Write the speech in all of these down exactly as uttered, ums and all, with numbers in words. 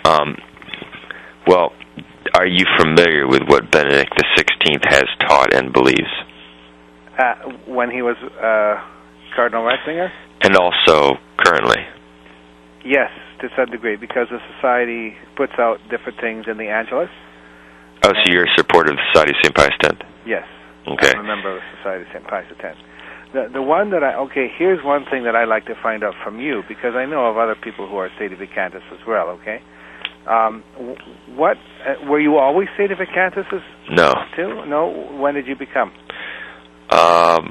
Um, well, are you familiar with what Benedict the sixteenth has taught and believes? Uh, when he was uh, Cardinal Ratzinger? And also currently? Yes, to some degree, because the Society puts out different things in the Angelus. Oh, so you're a supporter of the Society of Saint Pius X? Yes. Okay. I'm a member of the Society of Saint Pius X. The, the one that I... Okay, here's one thing that I'd like to find out from you, because I know of other people who are Sedevacantists as well, okay? Um, what... Uh, were you always Sedevacantists? No. Too? No? When did you become? Um,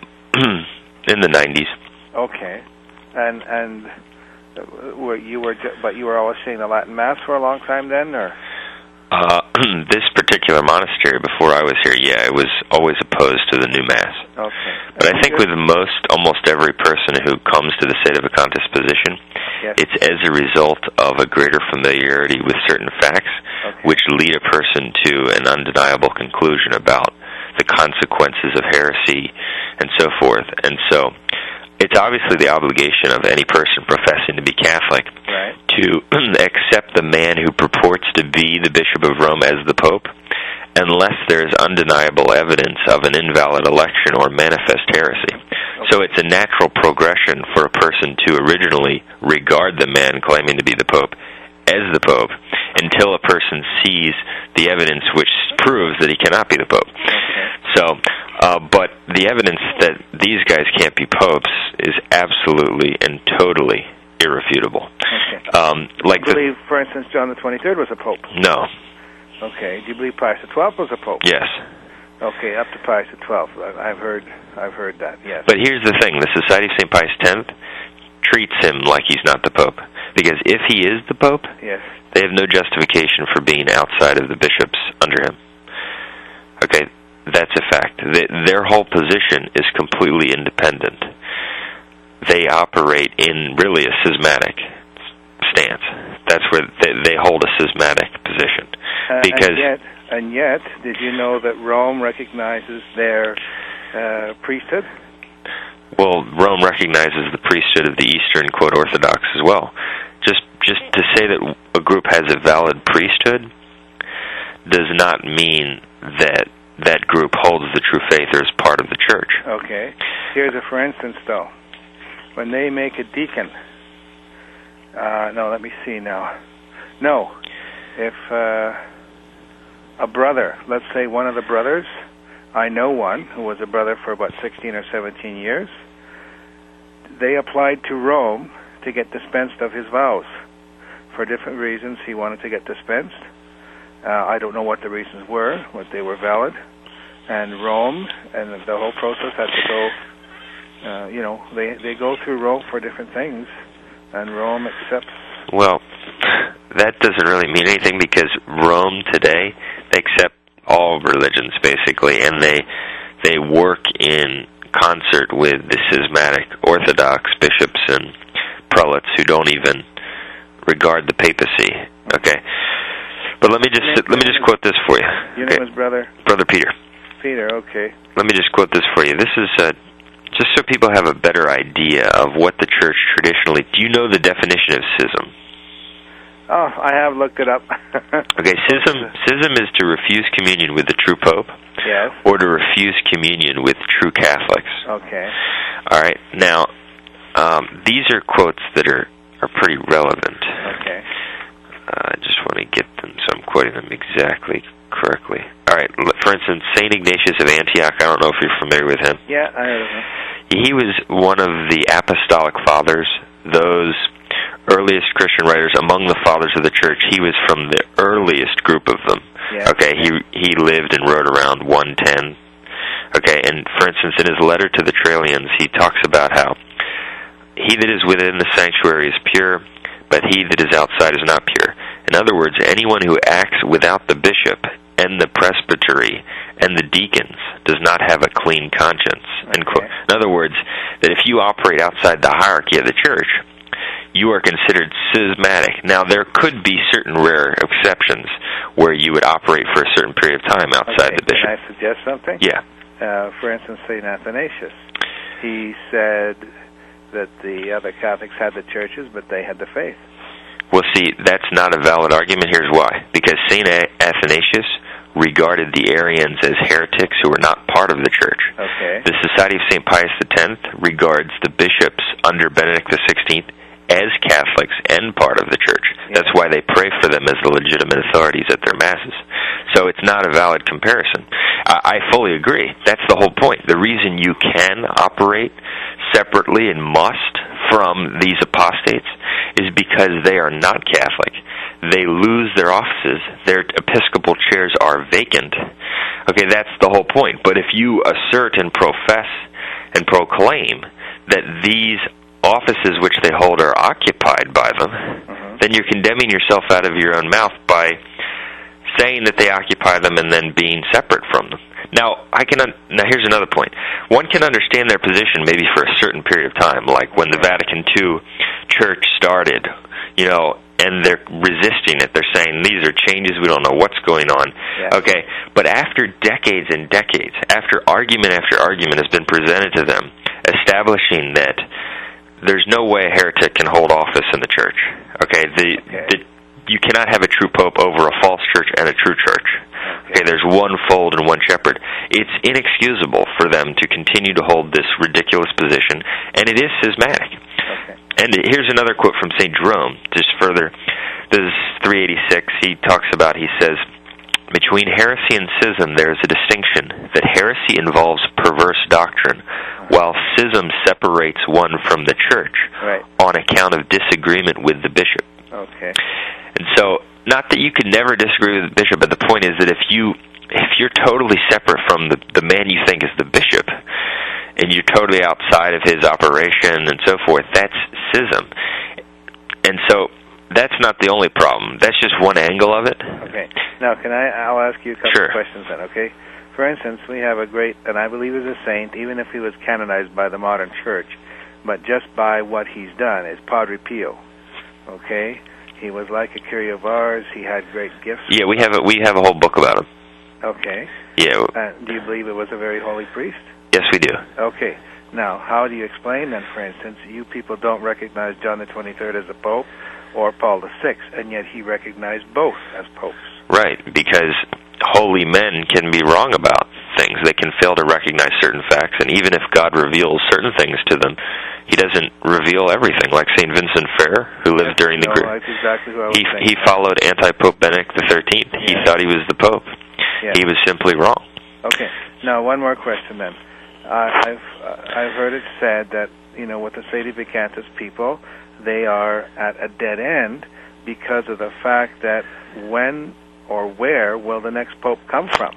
in the nineties. Okay. And... and were you were... But you were always saying the Latin Mass for a long time then, or... Uh, this particular monastery, before I was here, yeah, I was always opposed to the new Mass. Okay. But I think with most, almost every person who comes to the Sedevacantist position, yes. it's as a result of a greater familiarity with certain facts, okay. which lead a person to an undeniable conclusion about the consequences of heresy and so forth. And so it's obviously the obligation of any person professing to be Catholic right. to accept the man who purports to be the Bishop of Rome as the Pope, unless there is undeniable evidence of an invalid election or manifest heresy. Okay. So it's a natural progression for a person to originally regard the man claiming to be the Pope as the Pope until a person sees the evidence which proves that he cannot be the Pope. Okay. So, uh, but the evidence that these guys can't be popes is absolutely and totally irrefutable. Okay. Um, like do you believe, the, for instance, John the twenty-third was a pope? No. Okay. Do you believe Pius the twelfth was a pope? Yes. Okay, up to Pius the twelfth. I've heard, I've heard that. Yes. But here's the thing: the Society of Saint Pius X treats him like he's not the Pope, because if he is the Pope, yes. they have no justification for being outside of the bishops under him. Okay, that's a fact. They, their whole position is completely independent. They operate in really a schismatic stance. That's where they, they hold a schismatic position. Uh, because and yet, and yet, did you know that Rome recognizes their uh, priesthood? Well, Rome recognizes the priesthood of the Eastern, quote, Orthodox as well. Just just to say that a group has a valid priesthood does not mean that that group holds the true faith or is part of the church. Okay. Here's a for instance, though. When they make a deacon, uh, no, let me see now. No, if uh, a brother, let's say one of the brothers, I know one who was a brother for about sixteen or seventeen years, they applied to Rome to get dispensed of his vows. For different reasons, he wanted to get dispensed. Uh, I don't know what the reasons were, but they were valid. And Rome and the whole process had to go, uh, you know, they, they go through Rome for different things, and Rome accepts. Well, that doesn't really mean anything, because Rome today, they accept all religions, basically, and they they work in concert with the schismatic Orthodox bishops and prelates who don't even regard the papacy. Okay, but let me just Name, let me just quote this for you. Your okay. name is Brother Brother Peter. Peter. Okay. Let me just quote this for you. This is uh, just so people have a better idea of what the church traditionally. Do you know the definition of schism? Oh, I have looked it up. Okay, schism schism is to refuse communion with the true Pope. Yes. Or to refuse communion with true Catholics. Okay. All right. Now, um, these are quotes that are, are pretty relevant. Okay. Uh, I just want to get them, so I'm quoting them exactly correctly. All right. For instance, Saint Ignatius of Antioch. I don't know if you're familiar with him. Yeah, I heard of him. He was one of the apostolic fathers, those earliest Christian writers among the fathers of the church. He was from the earliest group of them. Yeah. Okay, he he lived and wrote around one ten. Okay, and for instance, in his letter to the Trallians, he talks about how he that is within the sanctuary is pure, but he that is outside is not pure. In other words, anyone who acts without the bishop and the presbytery and the deacons does not have a clean conscience. Okay. In other words, that if you operate outside the hierarchy of the church, you are considered schismatic. Now, there could be certain rare exceptions where you would operate for a certain period of time outside okay. the bishop. Can I suggest something? Yeah. Uh, for instance, Saint Athanasius. He said that the other Catholics had the churches, but they had the faith. Well, see, that's not a valid argument. Here's why. Because Saint Athanasius regarded the Arians as heretics who were not part of the church. Okay. The Society of Saint Pius X regards the bishops under Benedict the sixteenth as Catholics and part of the church. Yeah. That's why they pray for them as the legitimate authorities at their masses. So it's not a valid comparison. I, I fully agree. That's the whole point. The reason you can operate separately and must from these apostates is because they are not Catholic. They lose their offices. Their episcopal chairs are vacant. Okay, that's the whole point. But if you assert and profess and proclaim that these offices which they hold are occupied by them, uh-huh. then you're condemning yourself out of your own mouth by saying that they occupy them and then being separate from them. Now, I can. Un- now, here's another point. One can understand their position maybe for a certain period of time, like when the Vatican two church started, you know, and they're resisting it. They're saying, these are changes, we don't know what's going on. Yeah. Okay, but after decades and decades, after argument after argument has been presented to them, establishing that there's no way a heretic can hold office in the church. Okay, the, okay. the you cannot have a true pope over a false church and a true church. Okay, there's one fold and one shepherd. It's inexcusable for them to continue to hold this ridiculous position, and it is schismatic. Okay. And here's another quote from Saint Jerome, just further. This is three eighty-six. He talks about, he says, between heresy and schism there is a distinction, that heresy involves perverse doctrine, while schism separates one from the church right. on account of disagreement with the bishop. Okay. And so, not that you could never disagree with the bishop, but the point is that if you if you're totally separate from the the man you think is the bishop, and you're totally outside of his operation and so forth, that's schism. And so that's not the only problem. That's just one angle of it. Okay. Now, can I? I'll ask you a couple sure. of questions then. Okay. For instance, we have a great, and I believe is a saint, even if he was canonized by the modern church, but just by what he's done, is Padre Pio. Okay. He was like a Kyrie of ours. He had great gifts. Yeah, we have a we have a whole book about him. Okay. Yeah. Uh, do you believe it was a very holy priest? Yes, we do. Okay. Now, how do you explain then, for instance, you people don't recognize John the twenty-third as a pope or Paul the sixth, and yet he recognized both as popes? Right, because holy men can be wrong about things. They can fail to recognize certain facts, and even if God reveals certain things to them, he doesn't reveal everything, like Saint Vincent Ferrer, who lived yes, during the no, Great... that's exactly what I was he, saying. he followed anti-Pope Benedict the thirteenth. Yeah. He thought he was the Pope. Yeah. He was simply wrong. Okay. Now, one more question then. Uh, I've uh, I've heard it said that, you know, with the Sedevacantist people, they are at a dead end because of the fact that when or where will the next Pope come from?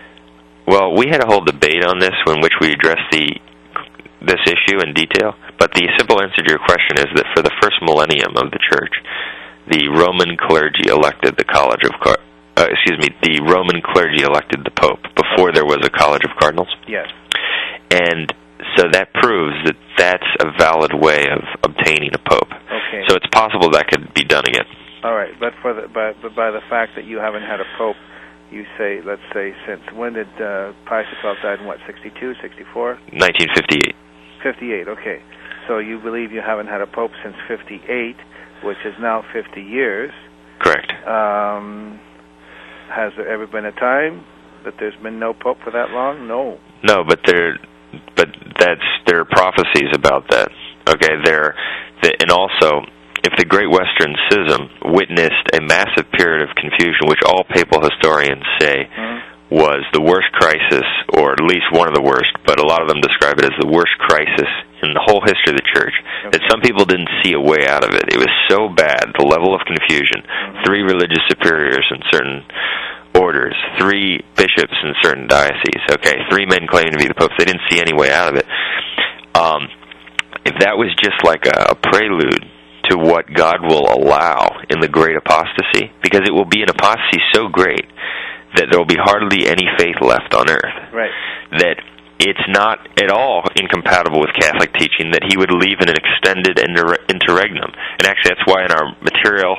Well, we had a whole debate on this in which we addressed the this issue in detail, but the simple answer to your question is that for the first millennium of the Church, the Roman clergy elected the College of Car- uh, excuse me, the Roman clergy elected the Pope before there was a College of Cardinals. Yes. And so that proves that that's a valid way of obtaining a Pope. Okay. So it's possible that could be done again. All right, but for the by, but by the fact that you haven't had a Pope, you say, let's say, since when did uh, Pius the twelfth died in what, sixty-two, sixty-four? nineteen fifty-eight. fifty-eight, okay. So you believe you haven't had a Pope since fifty-eight, which is now fifty years. Correct. Um, has there ever been a time that there's been no Pope for that long? No. No, but there, but that's there are prophecies about that. Okay, there, the, and also, if the Great Western Schism witnessed a massive period of confusion, which all papal historians say mm-hmm. was the worst crisis, or at least one of the worst, but a lot of them describe it as the worst crisis in the whole history of the Church, okay. that some people didn't see a way out of it. It was so bad, the level of confusion. Mm-hmm. Three religious superiors in certain orders, three bishops in certain dioceses, okay, three men claiming to be the popes. They didn't see any way out of it. Um, if that was just like a, a prelude to what God will allow in the great apostasy, because it will be an apostasy so great that there will be hardly any faith left on earth. Right. That it's not at all incompatible with Catholic teaching that he would leave in an extended inter- interregnum. And actually that's why in our material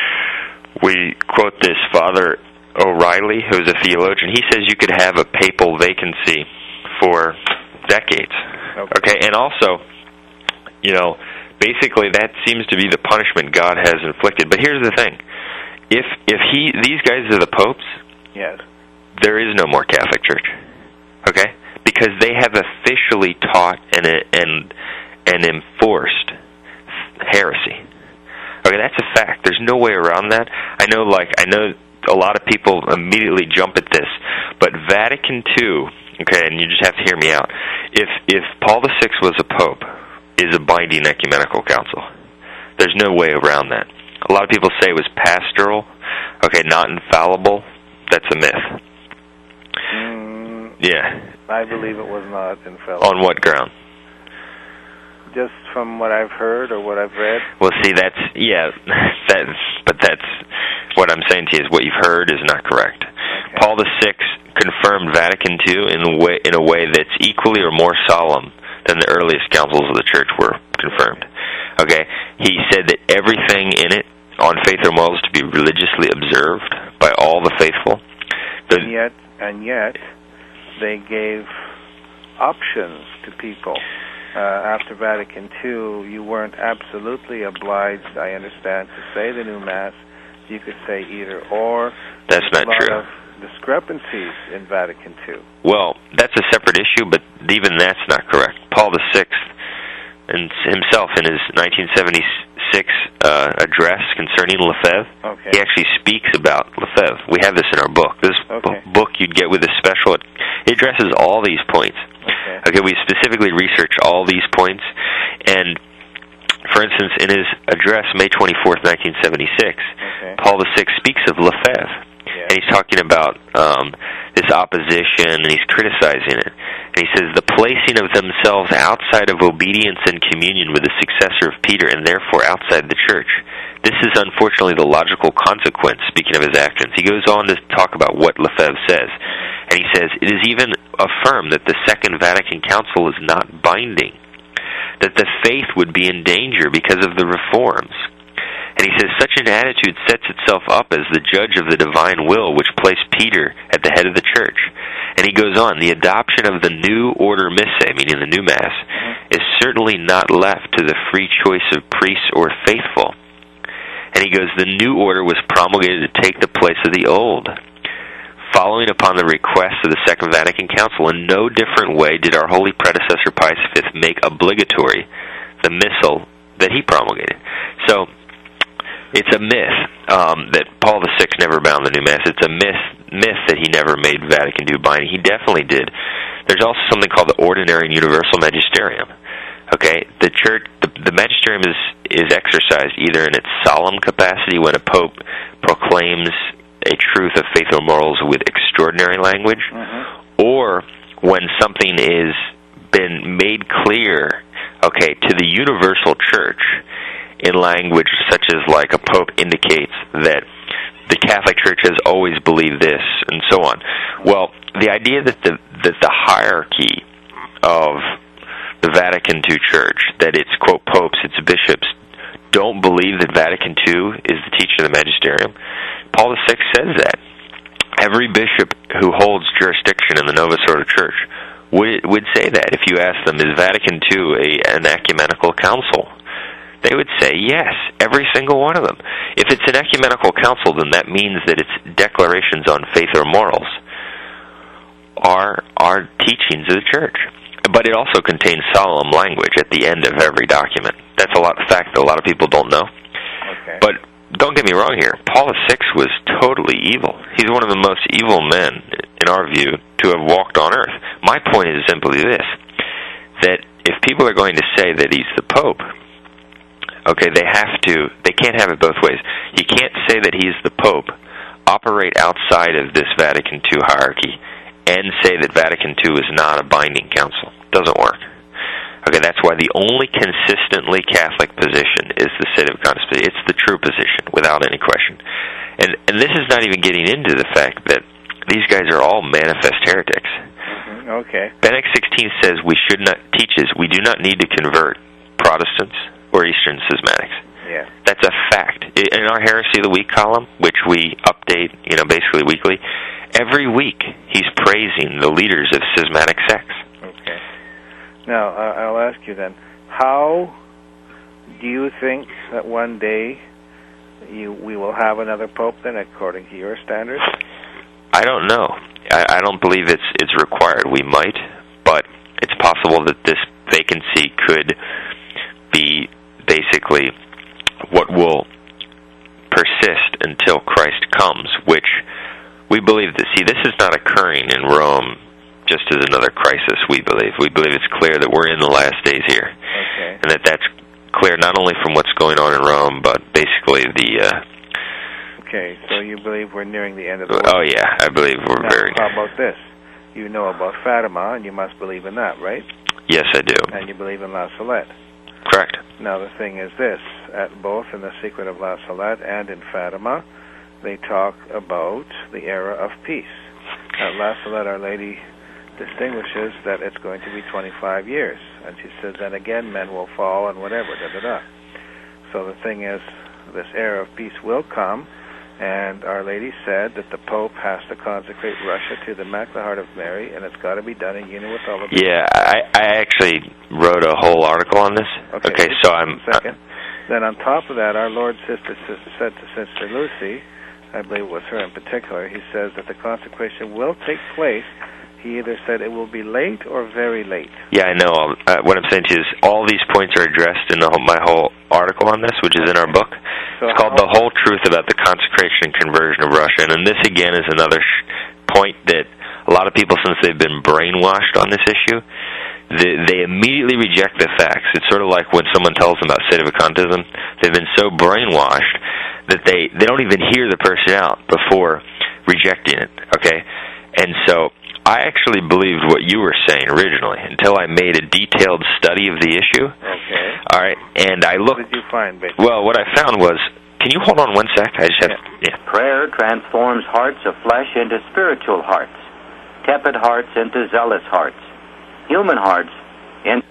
we quote this Father O'Reilly, who's a theologian. He says you could have a papal vacancy for decades. Okay. Okay, and also, you know, basically that seems to be the punishment God has inflicted. But here's the thing: if if he these guys are the popes, yes, there is no more Catholic Church. Okay, because they have officially taught and and and enforced heresy. Okay, that's a fact. There's no way around that. I know, like I know, a lot of people immediately jump at this, but Vatican Two. Okay, and you just have to hear me out. If if Paul the Sixth was a pope, is a binding ecumenical council. There's no way around that. A lot of people say it was pastoral. Okay, not infallible. That's a myth. Mm, yeah. I believe it was not infallible. On what ground? Just from what I've heard or what I've read. Well, see, that's yeah, that's but that's what I'm saying to you is what you've heard is not correct. Okay. Paul the Sixth confirmed Vatican Two in a way in a way that's equally or more solemn than the earliest councils of the Church were confirmed. Okay, he said that everything in it on faith or morals to be religiously observed by all the faithful. The, and yet, and yet, they gave options to people. Uh, after Vatican Two, you weren't absolutely obliged, I understand, to say the new Mass. You could say either or. That's not true. There's a lot of discrepancies in Vatican Two. Well, that's a separate issue, but even that's not correct. Paul the Sixth and himself in his nineteen seventy-six uh, address concerning Lefebvre, okay. he actually speaks about Lefebvre. We have this in our book. This okay. b- book you'd get with a special, it, it addresses all these points. Okay. okay, we specifically research all these points, and for instance, in his address, May twenty-fourth, nineteen seventy-six, okay. Paul the Sixth speaks of Lefebvre, yeah. and he's talking about um, this opposition, and he's criticizing it. And he says, the placing of themselves outside of obedience and communion with the successor of Peter, and therefore outside the Church. This is unfortunately the logical consequence, speaking of his actions. He goes on to talk about what Lefebvre says. And he says, it is even affirmed that the Second Vatican Council is not binding, that the faith would be in danger because of the reforms. And he says, such an attitude sets itself up as the judge of the divine will, which placed Peter at the head of the Church. And he goes on, the adoption of the new order missae, meaning the new Mass, is certainly not left to the free choice of priests or faithful. And he goes, the new order was promulgated to take the place of the old. Following upon the request of the Second Vatican Council, in no different way did our holy predecessor Pius the Fifth make obligatory the missal that he promulgated. So, it's a myth um, that Paul the Sixth never bound the new Mass. It's a myth myth that he never made Vatican Two binding. He definitely did. There's also something called the Ordinary and Universal Magisterium. Okay, the church, the, the magisterium is is exercised either in its solemn capacity when a pope proclaims a truth of faith or morals with extraordinary language, mm-hmm. or when something is been made clear, okay, to the universal church in language such as like a pope indicates that the Catholic Church has always believed this, and so on. Well, the idea that the that the hierarchy of the Vatican Two Church, that its, quote, popes, its bishops, don't believe that Vatican Two is the teaching of the magisterium, Paul the Sixth says that. Every bishop who holds jurisdiction in the Novus Ordo Church would would say that. If you ask them, is Vatican Two a, an ecumenical council? They would say yes, every single one of them. If it's an ecumenical council, then that means that its declarations on faith or morals are are teachings of the Church. But it also contains solemn language at the end of every document. That's a lot of fact that a lot of people don't know. Okay. But don't get me wrong here. Paul the Sixth was totally evil. He's one of the most evil men, in our view, to have walked on earth. My point is simply this, that if people are going to say that he's the Pope, okay, they have to, they can't have it both ways. You can't say that he's the Pope, operate outside of this Vatican Two hierarchy, and say that Vatican Two is not a binding council. Doesn't work. Okay, that's why the only consistently Catholic position is the Sede Vacantis position. It's the true position, without any question. And and this is not even getting into the fact that these guys are all manifest heretics. Mm-hmm. Okay. Benedict the sixteenth says we should not, teaches we do not need to convert Protestants or Eastern schismatics. Yeah. That's a fact. In our Heresy of the Week column, which we update, you know, basically weekly, every week he's praising the leaders of schismatic sects. Okay. Now, uh, I'll ask you then, how do you think that one day you we will have another pope then, according to your standards? I don't know. I, I don't believe it's it's required. We might, but it's possible that this vacancy could be basically what will persist until Christ comes, which we believe that, see, this is not occurring in Rome just as another crisis, we believe. We believe it's clear that we're in the last days here. Okay. And that that's clear not only from what's going on in Rome, but basically the... Uh, okay, so you believe we're nearing the end of the world? Oh, yeah, I believe we're now, very... How about this? You know about Fatima, and you must believe in that, right? Yes, I do. And you believe in La Salette. Correct. Now, the thing is this. At both in The Secret of La Salette and in Fatima, they talk about the era of peace. At La Salette, Our Lady distinguishes that it's going to be twenty-five years. And she says, then again, men will fall and whatever, da-da-da. So the thing is, this era of peace will come, and Our Lady said that the Pope has to consecrate Russia to the Immaculate Heart of Mary, and it's got to be done in union with all the people. Yeah, I, I actually wrote a whole article on this. Okay, okay so I'm... Second. Uh, then on top of that, our Lord Sister said to Sister Lucy, I believe it was her in particular, he says that the consecration will take place. He either said it will be late or very late. Yeah, I know. Uh, what I'm saying to you is all these points are addressed in the whole, my whole article on this, which is in our book. So it's called The Whole Truth About the Consecration and Conversion of Russia. And this, again, is another sh- point that a lot of people, since they've been brainwashed on this issue, they, they immediately reject the facts. It's sort of like when someone tells them about sedevacantism. They've been so brainwashed that they, they don't even hear the person out before rejecting it, okay? And so I actually believed what you were saying originally until I made a detailed study of the issue. Okay. All right, and I looked... What did you find, basically? Well, what I found was... Can you hold on one sec? I just have... Yeah. yeah. Prayer transforms hearts of flesh into spiritual hearts, tepid hearts into zealous hearts, human hearts into...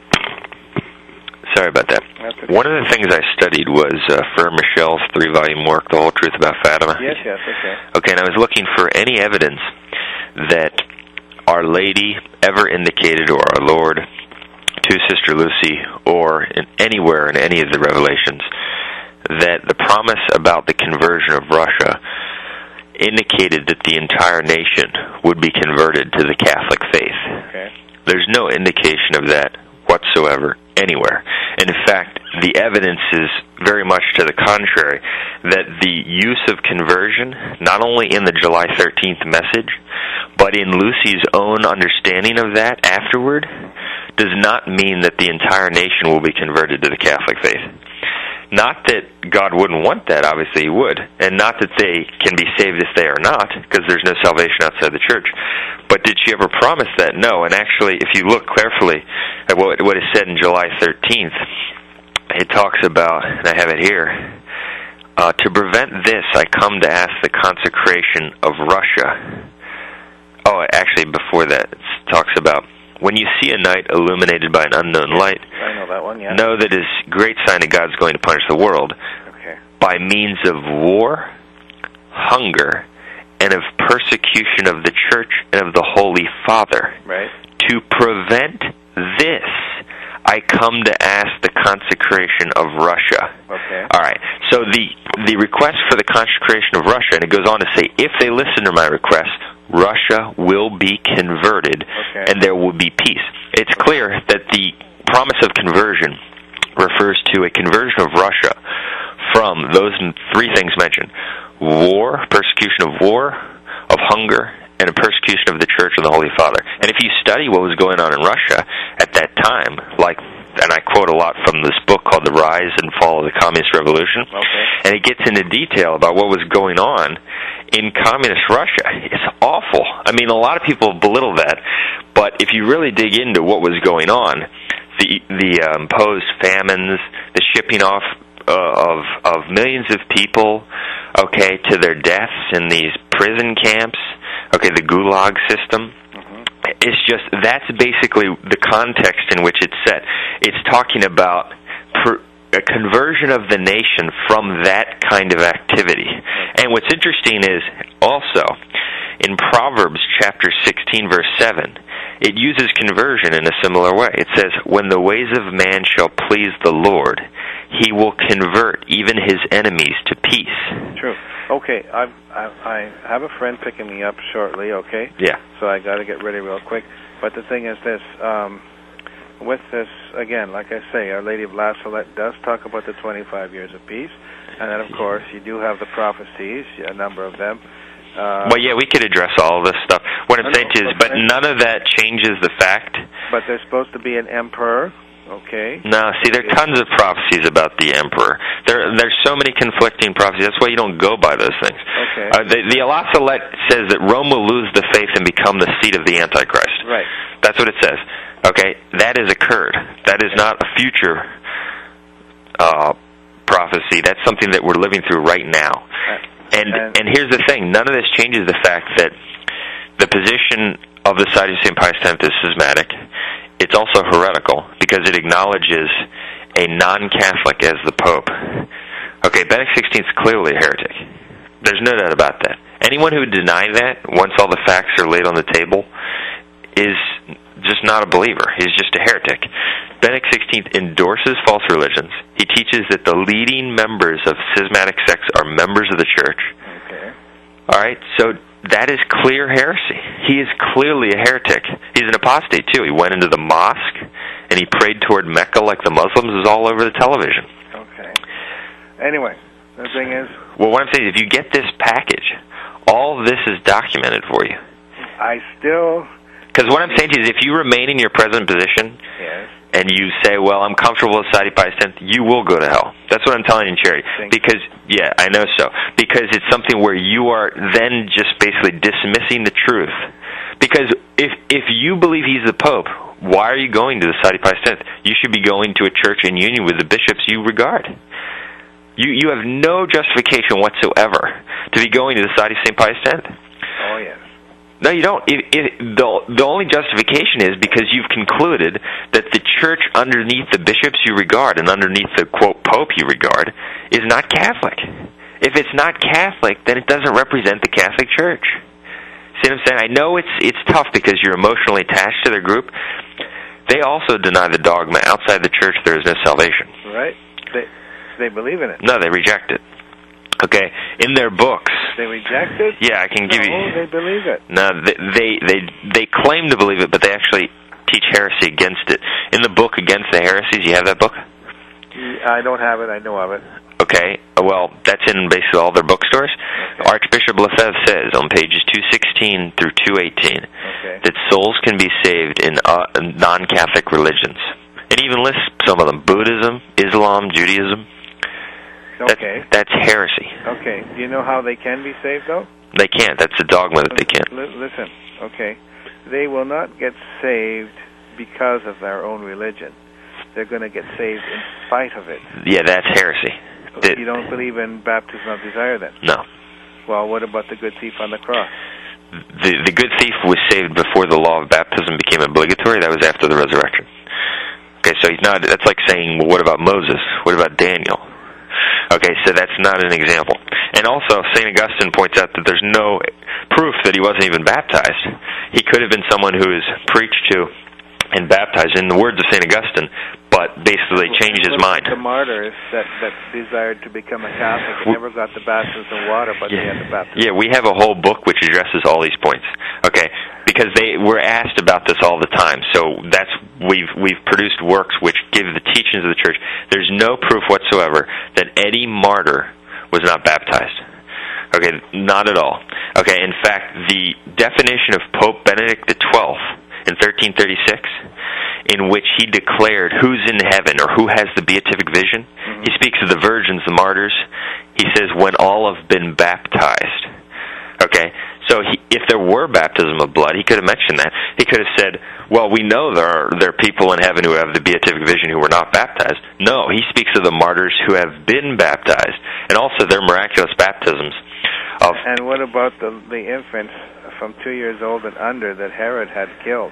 Sorry about that. Okay. One of the things I studied was uh, Frere Michel's three-volume work, The Whole Truth About Fatima. Yes, yes, okay. Okay, and I was looking for any evidence that Our Lady ever indicated, or our Lord, to Sister Lucy, or in anywhere in any of the revelations, that the promise about the conversion of Russia indicated that the entire nation would be converted to the Catholic faith. Okay. There's no indication of that whatsoever anywhere. And in fact, the evidence is very much to the contrary, that the use of conversion, not only in the July thirteenth message, but in Lucy's own understanding of that afterward, does not mean that the entire nation will be converted to the Catholic faith. Not that God wouldn't want that, obviously He would, and not that they can be saved if they are not, because there's no salvation outside the church. But did she ever promise that? No, and actually, if you look carefully at what, what is said in July thirteenth, it talks about, and I have it here, uh, to prevent this, I come to ask the consecration of Russia. Oh, actually, before that, it talks about, when you see a night illuminated by an unknown light, I know that one, yeah. know that is great sign that God's going to punish the world Okay. by means of war, hunger, and of persecution of the Church and of the Holy Father. Right. To prevent this, I come to ask the consecration of Russia. Okay. All right. So the the request for the consecration of Russia, and it goes on to say, if they listen to my request, Russia will be converted, Okay. and there will be peace. It's clear that the promise of conversion refers to a conversion of Russia from those three things mentioned: war, persecution of war, of hunger, and a persecution of the Church and the Holy Father. And if you study what was going on in Russia at that time, like, and I quote a lot from this book called The Rise and Fall of the Communist Revolution, Okay. and it gets into detail about what was going on in communist Russia. It's awful. I mean, a lot of people belittle that, but if you really dig into what was going on, the the uh, imposed famines, the shipping off uh, of of millions of people, okay, to their deaths in these prison camps, okay, the Gulag system. Mm-hmm. It's just, that's basically the context in which it's set. It's talking about per, a conversion of the nation from that kind of activity. And what's interesting is also in Proverbs chapter sixteen, verse seven, it uses conversion in a similar way. It says, when the ways of man shall please the Lord, he will convert even his enemies to peace. True. Okay, I've, I, I have a friend picking me up shortly, okay? Yeah. So I got to get ready real quick. But the thing is this, um, with this, again, like I say, Our Lady of La Salette does talk about the twenty-five years of peace. And then, of course, you do have the prophecies, a number of them. Uh, well, yeah, we could address all of this stuff. What I'm no, saying no, is, but but none of that changes the fact. But there's supposed to be an emperor, okay? No, see, there are tons of prophecies about the emperor. There, there's so many conflicting prophecies. That's why you don't go by those things. Okay. Uh, the, the La Salette says that Rome will lose the faith and become the seat of the Antichrist. Right. That's what it says. Okay, that has occurred. That is not a future uh, prophecy. That's something that we're living through right now. And, and and here's the thing. None of this changes the fact that the position of the Society of Saint Pius X is schismatic. It's also heretical because it acknowledges a non-Catholic as the Pope. Okay, Benedict the sixteenth is clearly a heretic. There's no doubt about that. Anyone who would deny that, once all the facts are laid on the table, is just not a believer. He's just a heretic. Benedict the sixteenth endorses false religions. He teaches that the leading members of schismatic sects are members of the church. Okay. All right, so that is clear heresy. He is clearly a heretic. He's an apostate, too. He went into the mosque, and he prayed toward Mecca like the Muslims. Is all over the television. Okay. Anyway, the thing is... Well, what I'm saying is if you get this package, all this is documented for you. I still... Because what I'm saying to you is if you remain in your present position... Yes. And you say, well, I'm comfortable with Society of Pius X, you will go to hell. That's what I'm telling you in charity. Because, yeah, I know so. Because it's something where you are then just basically dismissing the truth. Because if if you believe he's the Pope, why are you going to the Society of Pius X? You should be going to a church in union with the bishops you regard. You you have no justification whatsoever to be going to the Society of Saint Pius X. Oh, yes. No, you don't. It, it, the, the only justification is because you've concluded that the church underneath the bishops you regard and underneath the, quote, Pope you regard is not Catholic. If it's not Catholic, then it doesn't represent the Catholic Church. See what I'm saying? I know it's it's tough because you're emotionally attached to their group. They also deny the dogma. Outside the church, there is no salvation. Right. They, they believe in it. No, they reject it. Okay, in their books. They reject it? Yeah, I can give no, you... Oh, they believe it. No, they, they they they claim to believe it, but they actually teach heresy against it. In the book Against the Heresies, you have that book? I don't have it. I know of it. Okay, well, that's in basically all their bookstores. Okay. Archbishop Lefebvre says on pages two sixteen through two eighteen okay. that souls can be saved in uh, non-Catholic religions. It even lists some of them: Buddhism, Islam, Judaism. Okay. That, that's heresy. Okay. Do you know how they can be saved, though? They can't. That's a dogma that they can't. L- listen, okay. They will not get saved because of their own religion. They're going to get saved in spite of it. Yeah, that's heresy. So you don't believe in baptism of desire, then? No. Well, what about the good thief on the cross? The, the good thief was saved before the law of baptism became obligatory. That was after the resurrection. Okay, so he's not... That's like saying, well, what about Moses? What about Daniel? Okay, so that's not an example. And also, Saint Augustine points out that there's no proof that he wasn't even baptized. He could have been someone who is preached to and baptized, in the words of Saint Augustine, but basically changed his mind. The martyrs that, that desired to become a Catholic and never got the baptism of water, but yeah. they had the baptism. Yeah, we have a whole book which addresses all these points. Okay, because they were asked about this all the time. So that's we've we've produced works which give the teachings of the Church. There's no proof whatsoever that any martyr was not baptized. Okay, not at all. Okay, in fact, the definition of Pope Benedict the twelfth in thirteen thirty-six, in which he declared who's in heaven or who has the beatific vision, mm-hmm. he speaks of the virgins, the martyrs. He says when all have been baptized. Okay, so he, if there were baptism of blood, he could have mentioned that. He could have said, well, we know there are, there are people in heaven who have the beatific vision who were not baptized. No, he speaks of the martyrs who have been baptized, and also their miraculous baptisms. Of and what about the, the infants from two years old and under that Herod had killed?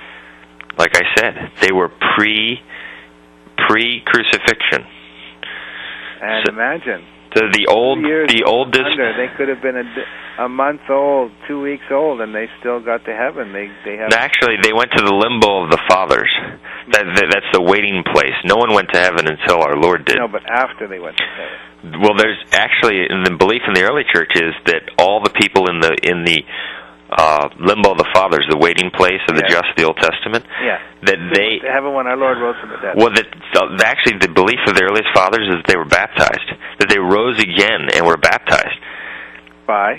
Like I said, they were pre, pre-crucifixion. And so, imagine. The, the old, years the oldest. Under. They could have been a, a month old, two weeks old, and they still got to heaven. They they have. Actually, they went to the limbo of the fathers. That, that that's the waiting place. No one went to heaven until our Lord did. No, but after they went to heaven. Well, there's actually in the belief in the early church is that all the people in the in the uh, limbo of the fathers, the waiting place of the yeah. just, the Old Testament. Yeah. That so they to heaven when our Lord rose from the dead. Well, that uh, actually the belief of the earliest fathers is that they were baptized, that they rose again and were baptized. By?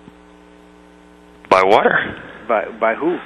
By water. By by who?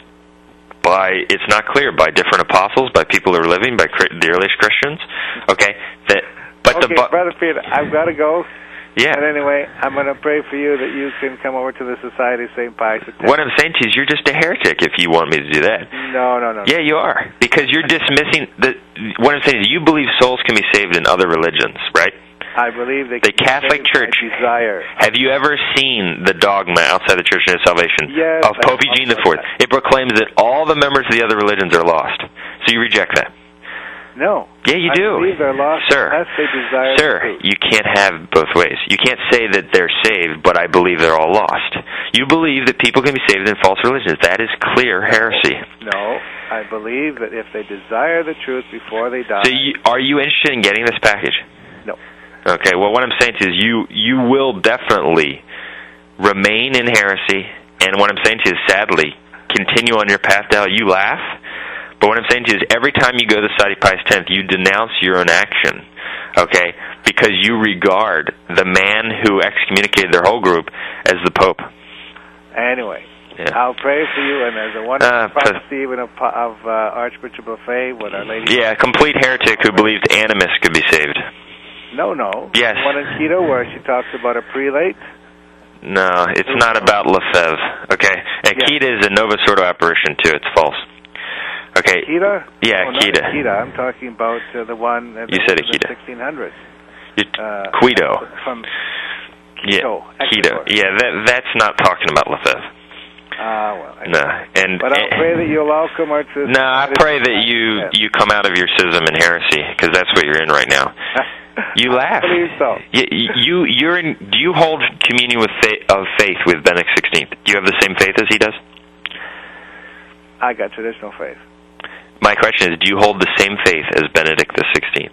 By, it's not clear, by different apostles, by people who are living, by the earliest Christians. Okay, that. But okay, the Brother Peter, I've got to go. Yeah. And anyway, I'm going to pray for you that you can come over to the Society of Saint Pius X. What I'm saying to you is you're just a heretic if you want me to do that. No, no, no. Yeah, you are. Because you're dismissing... the. What I'm saying is you believe souls can be saved in other religions, right? I believe they the can Catholic be Church. Desire. Have you ever seen the dogma outside the Church of Salvation yes, of Pope Eugene the Fourth? It proclaims that all the members of the other religions are lost. So you reject that? No. Yeah, you I do. believe they're lost Sir, unless they desire sir, the truth. You can't have both ways. You can't say that they're saved, but I believe they're all lost. You believe that people can be saved in false religions. That is clear heresy. No, I believe that if they desire the truth before they die... So you, are you interested in getting this package? No. Okay, well, what I'm saying to you is you, you will definitely remain in heresy, and what I'm saying to you is, sadly, continue on your path to hell. You laugh, but what I'm saying to you is every time you go to the Society of Pius X, you denounce your own action, okay, because you regard the man who excommunicated their whole group as the Pope. Anyway, yeah. I'll pray for you, and there's a wonderful uh, prophecy even of, of uh, Archbishop Lefebvre with Our Lady. Yeah, a complete heretic who believed animus could be saved. No, no. Yes. The one in Quito where she talks about a prelate. No, it's not about Lefebvre, okay? And yeah. Quito is a Novus Ordo apparition, too. It's false. Okay. Akita? Yeah, oh, Akita. Akita. I'm talking about uh, the one that you was said in the Akita. sixteen hundreds. Uh, Quito. From Quito. Yeah, Quito. Yeah, that, that's not talking about Lefebvre. Ah, well. I no, and but I'll and, pray that you'll all come out to. No, I pray that you yes. you come out of your schism and heresy, because that's what you're in right now. You laugh. I believe so. You, you you're in. Do you hold communion with faith, of faith with Benedict the sixteenth? Do you have the same faith as he does? I got traditional faith. My question is, do you hold the same faith as Benedict the sixteenth?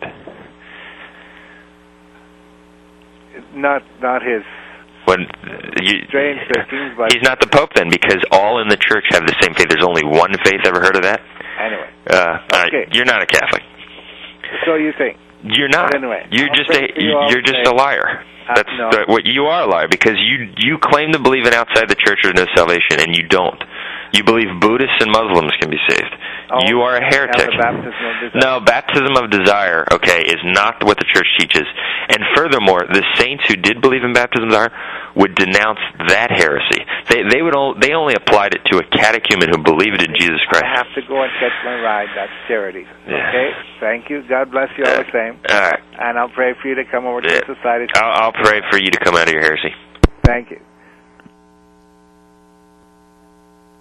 Not not his. When you, strange thinkings, but he's not the Pope then, because all in the Church have the same faith. There's only one faith. Ever heard of that? Anyway. Uh, okay. uh, you're not a Catholic. So you think? You're not. But anyway, you're I'll just a you you're just a liar. Uh, That's no. the, what you are a liar, because you you claim to believe in outside the Church there's no salvation, and you don't. You believe Buddhists and Muslims can be saved. Oh, you are a heretic. Baptism of desire. No, baptism of desire, okay, is not what the Church teaches. And furthermore, the saints who did believe in baptism of desire would denounce that heresy. They they would all, they only applied it to a catechumen who believed in Jesus Christ. I have to go and catch my ride. That's charity. Yeah. Okay? Thank you. God bless you all Uh, the same. All right. And I'll pray for you to come over to Yeah. the Society. I'll, I'll pray for you to come out of your heresy. Thank you.